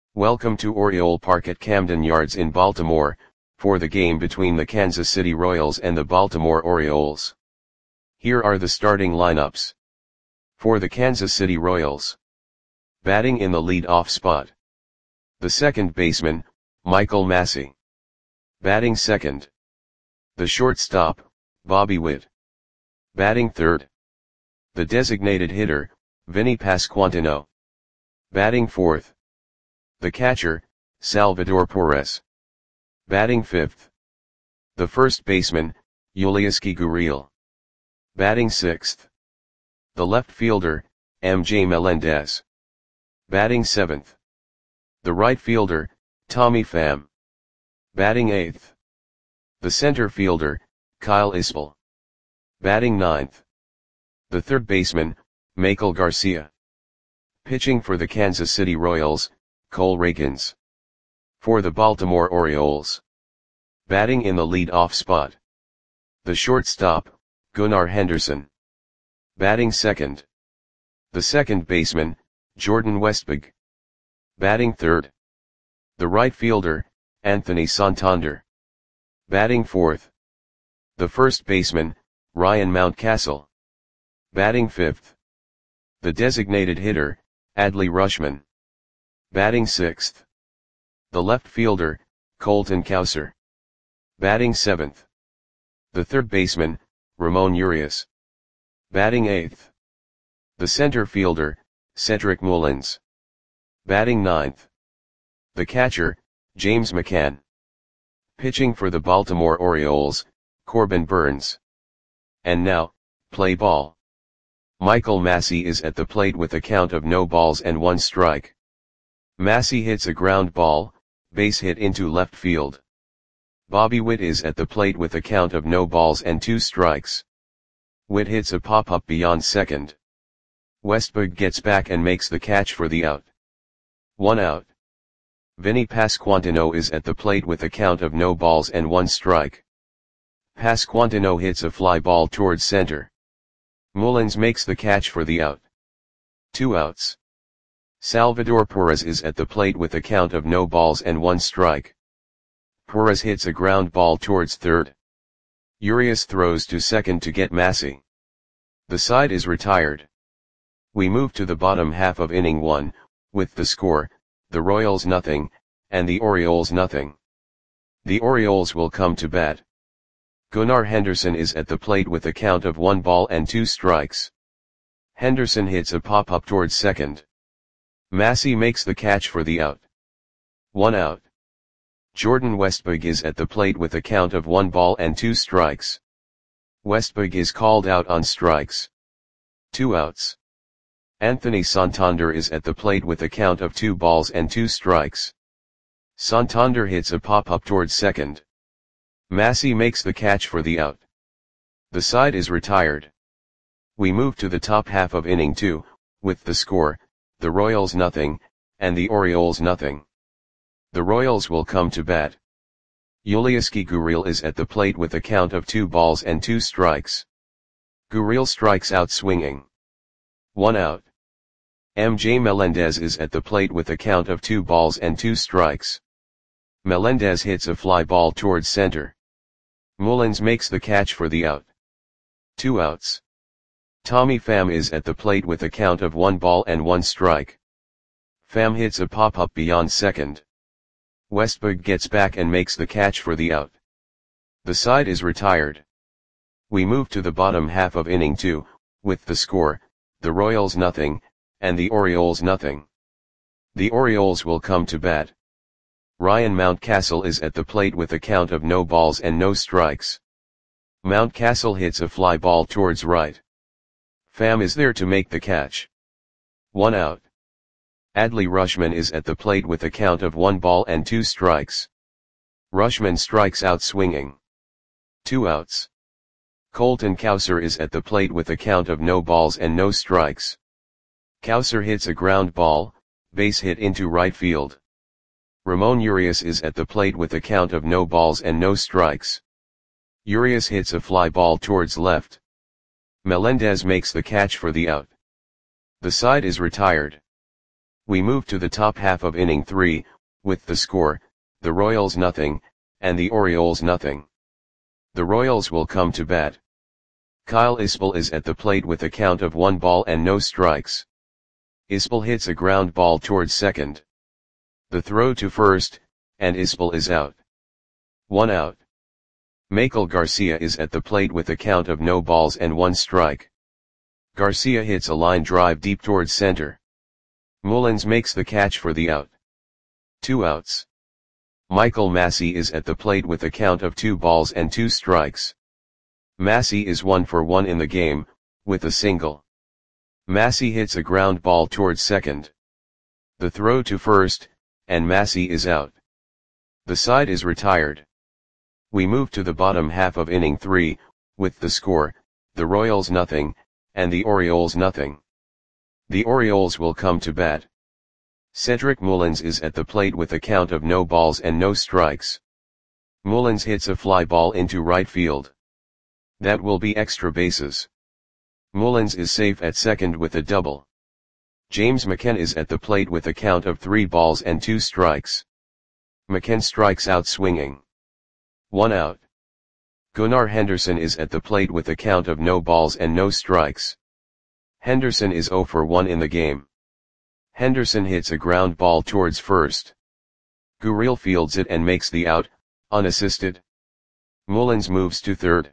Welcome to Oriole Park at Camden Yards in Baltimore, for the game between the Kansas City Royals and the Baltimore Orioles. Here are the starting lineups. For the Kansas City Royals. Batting in the lead-off spot. The second baseman, Michael Massey. Batting second. The shortstop, Bobby Witt. Batting third. The designated hitter, Vinny Pasquantino. Batting fourth. The catcher, Salvador Perez. Batting fifth. The first baseman, Yulieski Gurriel. Batting sixth. The left fielder, MJ Melendez. Batting seventh. The right fielder, Tommy Pham. Batting eighth. The center fielder, Kyle Isbell. Batting ninth. The third baseman, Maikel Garcia. Pitching for the Kansas City Royals, Cole Rakins. For the Baltimore Orioles. Batting in the lead-off spot. The shortstop, Gunnar Henderson. Batting second. The second baseman, Jordan Westburg. Batting third. The right fielder, Anthony Santander. Batting fourth. The first baseman, Ryan Mountcastle. Batting fifth. The designated hitter, Adley Rutschman. Batting sixth. The left fielder, Colton Cowser. Batting seventh. The third baseman, Ramon Urias. Batting eighth. The center fielder, Cedric Mullins. Batting ninth. The catcher, James McCann. Pitching for the Baltimore Orioles, Corbin Burnes. And now, play ball. Michael Massey is at the plate with a count of no balls and one strike. Massey hits a ground ball, base hit into left field. Bobby Witt is at the plate with a count of no balls and two strikes. Witt hits a pop-up beyond second. Westburg gets back and makes the catch for the out. 1 out. Vinny Pasquantino is at the plate with a count of no balls and one strike. Pasquantino hits a fly ball towards center. Mullins makes the catch for the out. 2 outs. Salvador Perez is at the plate with a count of no balls and one strike. Perez hits a ground ball towards third. Urias throws to second to get Massey. The side is retired. We move to the bottom half of inning 1, with the score, the Royals nothing, and the Orioles nothing. The Orioles will come to bat. Gunnar Henderson is at the plate with a count of 1 ball and 2 strikes. Henderson hits a pop-up towards second. Massey makes the catch for the out. 1 out. Jordan Westburg is at the plate with a count of 1 ball and 2 strikes. Westburg is called out on strikes. 2 outs. Anthony Santander is at the plate with a count of 2 balls and 2 strikes. Santander hits a pop-up towards second. Massey makes the catch for the out. The side is retired. We move to the top half of inning 2, with the score, the Royals nothing, and the Orioles nothing. The Royals will come to bat. Yulieski Gurriel is at the plate with a count of 2 balls and 2 strikes. Gurriel strikes out swinging. 1 out. MJ Melendez is at the plate with a count of 2 balls and 2 strikes. Melendez hits a fly ball towards center. Mullins makes the catch for the out. 2 outs. Tommy Pham is at the plate with a count of 1 ball and 1 strike. Pham hits a pop-up beyond second. Westburg gets back and makes the catch for the out. The side is retired. We move to the bottom half of inning 2, with the score, the Royals nothing, and the Orioles nothing. The Orioles will come to bat. Ryan Mountcastle is at the plate with a count of no balls and no strikes. Mountcastle hits a fly ball towards right. Pham is there to make the catch. 1 out. Adley Rutschman is at the plate with a count of 1 ball and 2 strikes. Rutschman strikes out swinging. 2 outs. Colton Cowser is at the plate with a count of no balls and no strikes. Cowser hits a ground ball, base hit into right field. Ramon Urias is at the plate with a count of no balls and no strikes. Urias hits a fly ball towards left. Melendez makes the catch for the out. The side is retired. We move to the top half of inning 3, with the score, the Royals nothing, and the Orioles nothing. The Royals will come to bat. Kyle Isbell is at the plate with a count of 1 ball and no strikes. Isbell hits a ground ball towards second. The throw to first, and Isbell is out. 1 out. Maikel Garcia is at the plate with a count of no balls and 1 strike. Garcia hits a line drive deep towards center. Mullins makes the catch for the out. 2 outs. Michael Massey is at the plate with a count of 2 balls and 2 strikes. Massey is 1 for 1 in the game, with a single. Massey hits a ground ball towards second. The throw to first, and Massey is out. The side is retired. We move to the bottom half of inning 3, with the score, the Royals nothing, and the Orioles nothing. The Orioles will come to bat. Cedric Mullins is at the plate with a count of no balls and no strikes. Mullins hits a fly ball into right field. That will be extra bases. Mullins is safe at second with a double. James McCann is at the plate with a count of 3 balls and 2 strikes. McCann strikes out swinging. 1 out. Gunnar Henderson is at the plate with a count of no balls and no strikes. Henderson is 0 for 1 in the game. Henderson hits a ground ball towards first. Gurriel fields it and makes the out, unassisted. Mullins moves to third.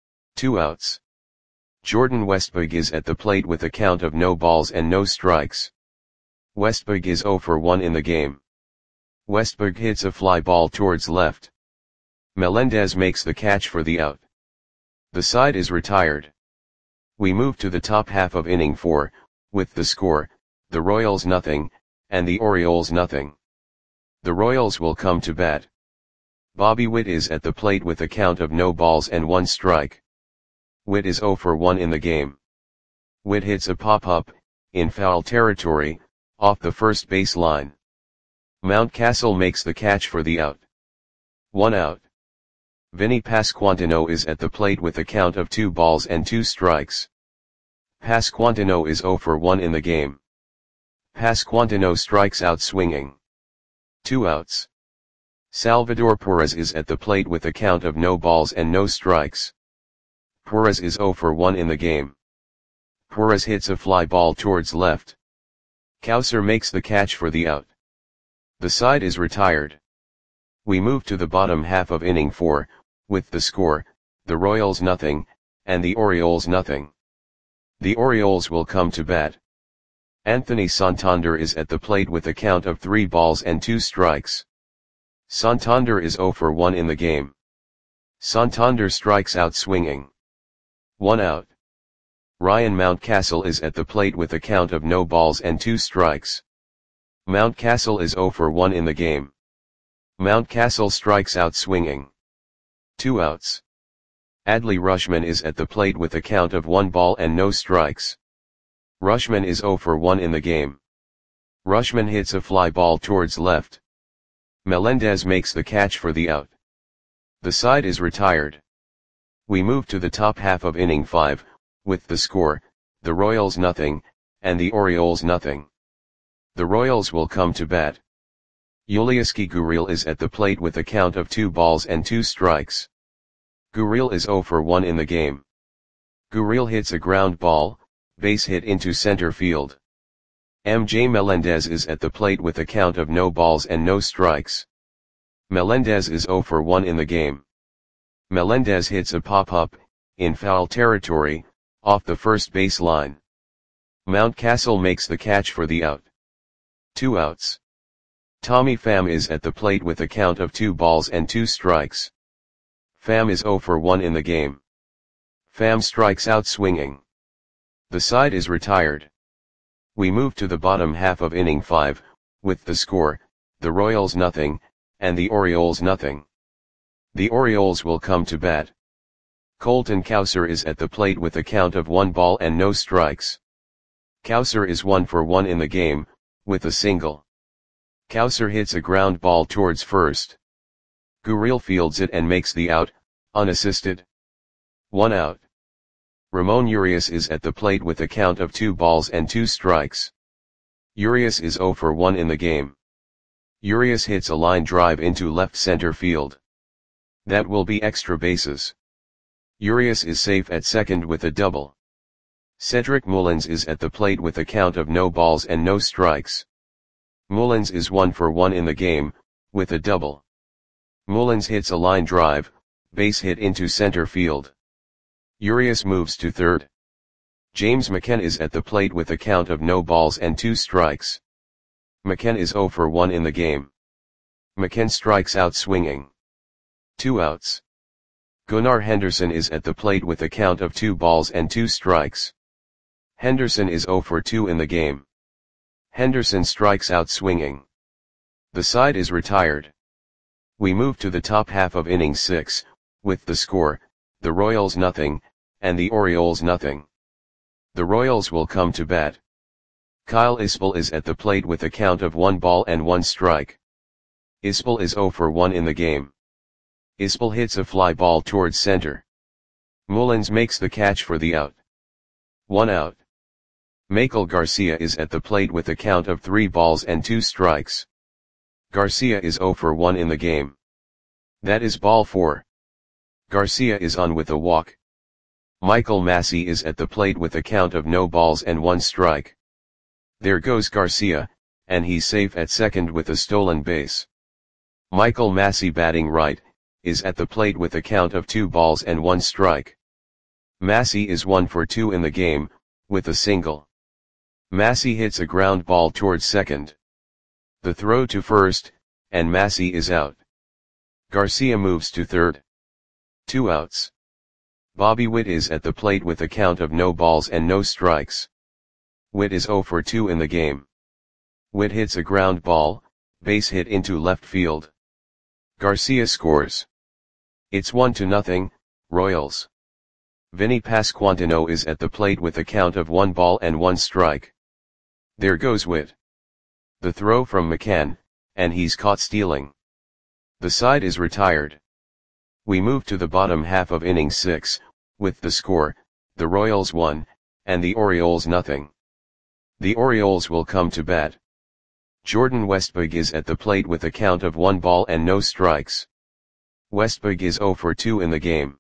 2 outs. Jordan Westburg is at the plate with a count of no balls and no strikes. Westburg is 0 for 1 in the game. Westburg hits a fly ball towards left. Melendez makes the catch for the out. The side is retired. We move to the top half of inning 4, with the score, the Royals nothing, and the Orioles nothing. The Royals will come to bat. Bobby Witt is at the plate with a count of no balls and 1 strike. Witt is 0 for 1 in the game. Witt hits a pop-up, in foul territory, off the first base line. Mountcastle makes the catch for the out. 1 out. Vinny Pasquantino is at the plate with a count of 2 balls and 2 strikes. Pasquantino is 0 for 1 in the game. Pasquantino strikes out swinging. 2 outs. Salvador Perez is at the plate with a count of no balls and no strikes. Perez is 0 for 1 in the game. Perez hits a fly ball towards left. Cowser makes the catch for the out. The side is retired. We move to the bottom half of inning 4, with the score, the Royals nothing, and the Orioles nothing. The Orioles will come to bat. Anthony Santander is at the plate with a count of 3 balls and 2 strikes. Santander is 0 for 1 in the game. Santander strikes out swinging. 1 out. Ryan Mountcastle is at the plate with a count of no balls and 2 strikes. Mountcastle is 0 for 1 in the game. Mountcastle strikes out swinging. 2 outs. Adley Rutschman is at the plate with a count of 1 ball and no strikes. Rutschman is 0 for 1 in the game. Rutschman hits a fly ball towards left. Melendez makes the catch for the out. The side is retired. We move to the top half of inning 5, with the score, the Royals nothing, and the Orioles nothing. The Royals will come to bat. Yulieski Gurriel is at the plate with a count of 2 balls and 2 strikes. Gurriel is 0 for 1 in the game. Gurriel hits a ground ball, base hit into center field. MJ Melendez is at the plate with a count of no balls and no strikes. Melendez is 0 for 1 in the game. Melendez hits a pop-up, in foul territory, off the first base line. Mountcastle makes the catch for the out. 2 outs. Tommy Pham is at the plate with a count of 2 balls and 2 strikes. Pham is 0 for 1 in the game. Pham strikes out swinging. The side is retired. We move to the bottom half of inning 5, with the score, the Royals nothing, and the Orioles nothing. The Orioles will come to bat. Colton Cowser is at the plate with a count of 1 ball and no strikes. Cowser is 1 for 1 in the game, with a single. Cowser hits a ground ball towards first. Gurriel fields it and makes the out, unassisted. 1 out. Ramon Urias is at the plate with a count of 2 balls and 2 strikes. Urias is 0 for 1 in the game. Urias hits a line drive into left center field. That will be extra bases. Urias is safe at second with a double. Cedric Mullins is at the plate with a count of no balls and no strikes. Mullins is 1 for 1 in the game, with a double. Mullins hits a line drive, base hit into center field. Urias moves to third. James McCann is at the plate with a count of no balls and 2 strikes. McCann is 0 for 1 in the game. McCann strikes out swinging. 2 outs. Gunnar Henderson is at the plate with a count of 2 balls and 2 strikes. Henderson is 0 for 2 in the game. Henderson strikes out swinging. The side is retired. We move to the top half of inning 6, with the score, the Royals nothing, and the Orioles nothing. The Royals will come to bat. Kyle Isbell is at the plate with a count of 1 ball and 1 strike. Isbell is 0 for 1 in the game. Isbell hits a fly ball towards center. Mullins makes the catch for the out. 1 out. Michael Garcia is at the plate with a count of 3 balls and 2 strikes. Garcia is 0 for 1 in the game. That is ball 4. Garcia is on with a walk. Michael Massey is at the plate with a count of no balls and 1 strike. There goes Garcia, and he's safe at second with a stolen base. Michael Massey, batting right, is at the plate with a count of 2 balls and 1 strike. Massey is 1 for 2 in the game, with a single. Massey hits a ground ball towards second. The throw to first, and Massey is out. Garcia moves to third. 2 outs. Bobby Witt is at the plate with a count of no balls and no strikes. Witt is 0 for 2 in the game. Witt hits a ground ball, base hit into left field. Garcia scores. It's 1-0, Royals. Vinny Pasquantino is at the plate with a count of 1 ball and 1 strike. There goes Witt. The throw from McCann, and he's caught stealing. The side is retired. We move to the bottom half of inning 6, with the score, the Royals 1, and the Orioles nothing. The Orioles will come to bat. Jordan Westburg is at the plate with a count of 1 ball and no strikes. Westburg is 0 for 2 in the game.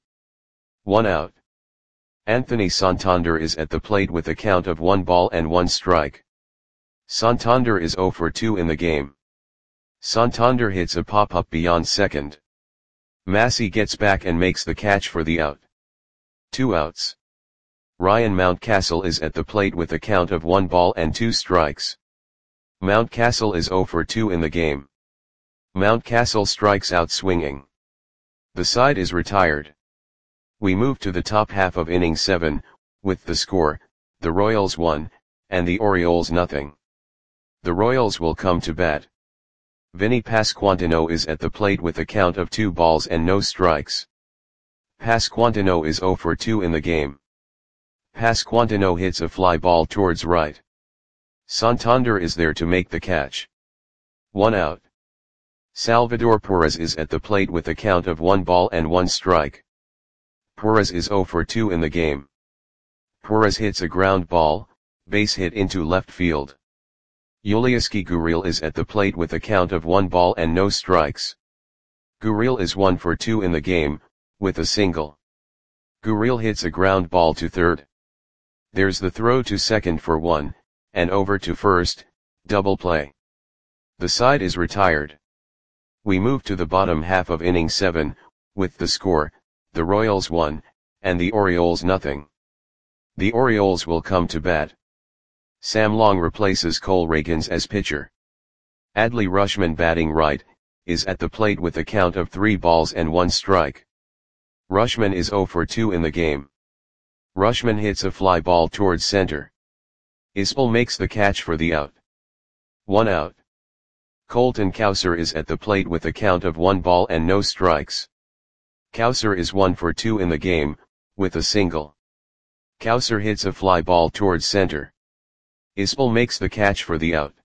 1 out. Anthony Santander is at the plate with a count of 1 ball and 1 strike. Santander is 0 for 2 in the game. Santander hits a pop-up beyond second. Massey gets back and makes the catch for the out. 2 outs. Ryan Mountcastle is at the plate with a count of 1 ball and 2 strikes. Mountcastle is 0 for 2 in the game. Mountcastle strikes out swinging. The side is retired. We move to the top half of inning 7, with the score, the Royals 1, and the Orioles nothing. The Royals will come to bat. Vinny Pasquantino is at the plate with a count of 2 balls and no strikes. Pasquantino is 0 for 2 in the game. Pasquantino hits a fly ball towards right. Santander is there to make the catch. 1 out. Salvador Perez is at the plate with a count of 1 ball and 1 strike. Perez is 0 for 2 in the game. Perez hits a ground ball, base hit into left field. Yulieski Gurriel is at the plate with a count of 1 ball and no strikes. Gurriel is 1 for 2 in the game, with a single. Gurriel hits a ground ball to third. There's the throw to second for 1, and over to first, double play. The side is retired. We move to the bottom half of inning 7, with the score, the Royals 1, and the Orioles nothing. The Orioles will come to bat. Sam Long replaces Cole Ragans as pitcher. Adley Rutschman, batting right, is at the plate with a count of 3 balls and 1 strike. Rutschman is 0 for 2 in the game. Rutschman hits a fly ball towards center. Isbell makes the catch for the out. 1 out. Colton Cowser is at the plate with a count of 1 ball and no strikes. Cowser is 1 for 2 in the game, with a single. Cowser hits a fly ball towards center. Isbell makes the catch for the out.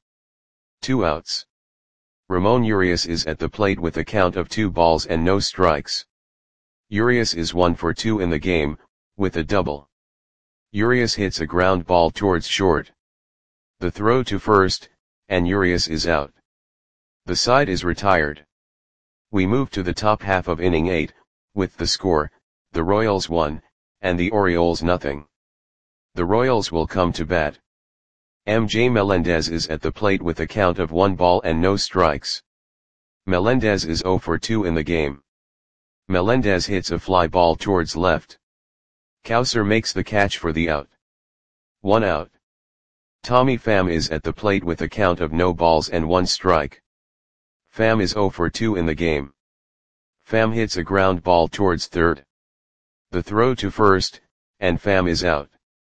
2 outs. Ramon Urias is at the plate with a count of 2 balls and no strikes. Urias is 1 for 2 in the game, with a double. Urias hits a ground ball towards short. The throw to first, and Urias is out. The side is retired. We move to the top half of inning 8, with the score, the Royals 1, and the Orioles nothing. The Royals will come to bat. MJ Melendez is at the plate with a count of 1 ball and no strikes. Melendez is 0 for 2 in the game. Melendez hits a fly ball towards left. Cowser makes the catch for the out. 1 out. Tommy Pham is at the plate with a count of no balls and 1 strike. Pham is 0 for 2 in the game. Pham hits a ground ball towards third. The throw to first, and Pham is out.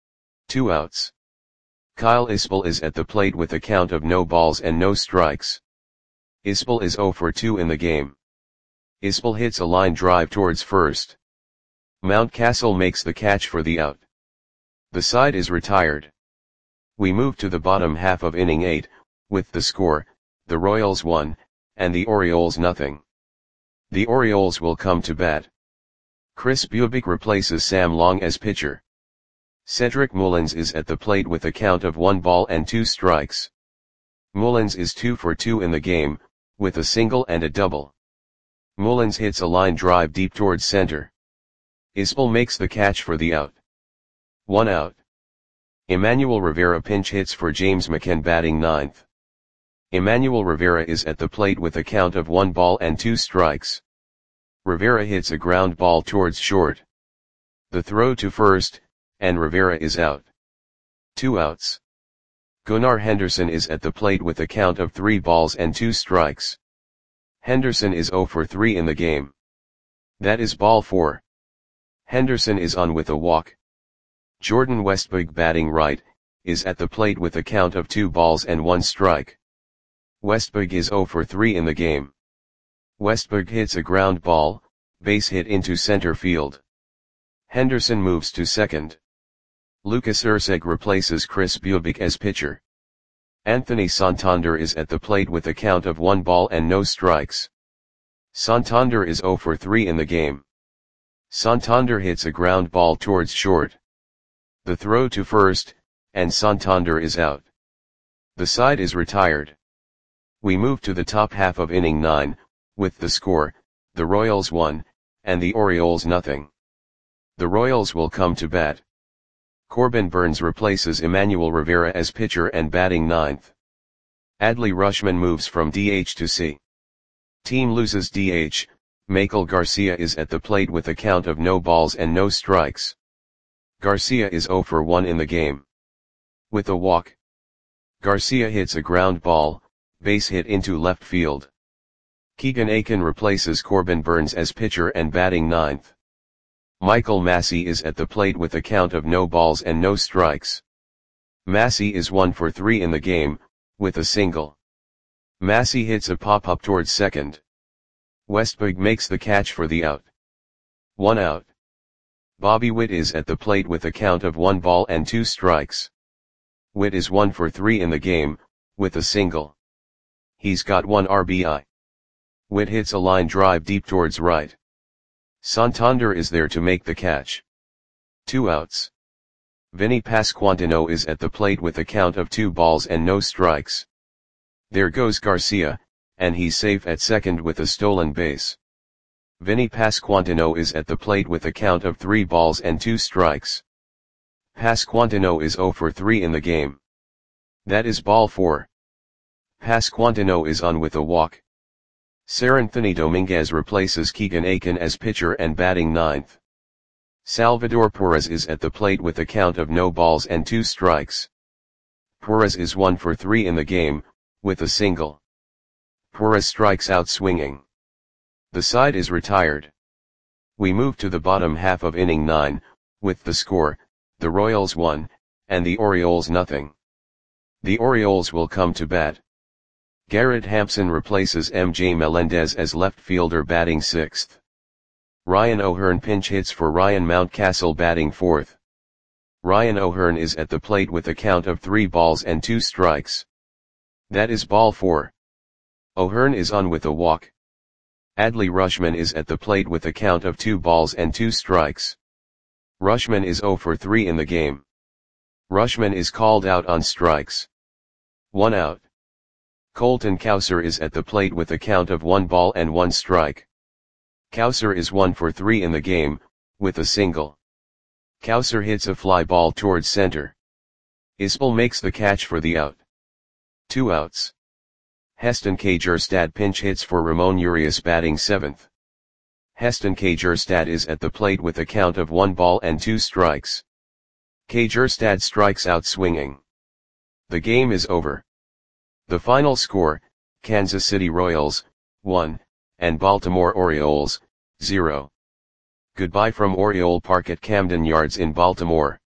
2 outs. Kyle Isbell is at the plate with a count of no balls and no strikes. Isbell is 0 for 2 in the game. Isbell hits a line drive towards first. Mountcastle makes the catch for the out. The side is retired. We move to the bottom half of inning 8, with the score, the Royals 1, and the Orioles nothing. The Orioles will come to bat. Chris Bubic replaces Sam Long as pitcher. Cedric Mullins is at the plate with a count of 1 ball and 2 strikes. Mullins is 2 for 2 in the game, with a single and a double. Mullins hits a line drive deep towards center. Isbell makes the catch for the out. 1 out. Emmanuel Rivera pinch hits for James McCann batting 9th. Emmanuel Rivera is at the plate with a count of 1 ball and 2 strikes. Rivera hits a ground ball towards short. The throw to first, and Rivera is out. 2 outs. Gunnar Henderson is at the plate with a count of 3 balls and 2 strikes. Henderson is 0 for 3 in the game. That is ball 4. Henderson is on with a walk. Jordan Westburg batting right, is at the plate with a count of 2 balls and 1 strike. Westburg is 0 for 3 in the game. Westburg hits a ground ball, base hit into center field. Henderson moves to second. Lucas Erceg replaces Chris Bubic as pitcher. Anthony Santander is at the plate with a count of 1 ball and no strikes. Santander is 0 for 3 in the game. Santander hits a ground ball towards short. The throw to first, and Santander is out. The side is retired. We move to the top half of inning 9, with the score, the Royals 1, and the Orioles nothing. The Royals will come to bat. Corbin Burns replaces Emmanuel Rivera as pitcher and batting 9th. Adley Rutschman moves from DH to C. Team loses DH, Michael Garcia is at the plate with a count of no balls and no strikes. Garcia is 0 for 1 in the game. With a walk. Garcia hits a ground ball, base hit into left field. Keegan Akin replaces Corbin Burns as pitcher and batting 9th. Michael Massey is at the plate with a count of no balls and no strikes. Massey is 1 for 3 in the game, with a single. Massey hits a pop-up towards second. Westburg makes the catch for the out. 1 out. Bobby Witt is at the plate with a count of 1 ball and 2 strikes. Witt is 1 for 3 in the game, with a single. He's got 1 RBI. Witt hits a line drive deep towards right. Santander is there to make the catch. 2 outs. Vinny Pasquantino is at the plate with a count of 2 balls and no strikes. There goes Garcia, and he's safe at second with a stolen base. Vinny Pasquantino is at the plate with a count of 3 balls and 2 strikes. Pasquantino is 0 for 3 in the game. That is ball 4. Pasquantino is on with a walk. Seranthony Dominguez replaces Keegan Akin as pitcher and batting 9th. Salvador Perez is at the plate with a count of no balls and 2 strikes. Perez is 1 for 3 in the game, with a single. Perez strikes out swinging. The side is retired. We move to the bottom half of inning 9, with the score, the Royals 1, and the Orioles nothing. The Orioles will come to bat. Garrett Hampson replaces MJ Melendez as left fielder batting 6th. Ryan O'Hearn pinch hits for Ryan Mountcastle batting 4th. Ryan O'Hearn is at the plate with a count of 3 balls and 2 strikes. That is ball 4. O'Hearn is on with a walk. Adley Rutschman is at the plate with a count of 2 balls and 2 strikes. Rutschman is 0 for 3 in the game. Rutschman is called out on strikes. 1 out. Colton Cowser is at the plate with a count of 1 ball and 1 strike. Cowser is 1 for 3 in the game, with a single. Cowser hits a fly ball towards center. Isbell makes the catch for the out. 2 outs. Heston Kjerstad pinch hits for Ramon Urias batting 7th. Heston Kjerstad is at the plate with a count of 1 ball and 2 strikes. Kjerstad strikes out swinging. The game is over. The final score, Kansas City Royals, 1, and Baltimore Orioles, 0. Goodbye from Oriole Park at Camden Yards in Baltimore.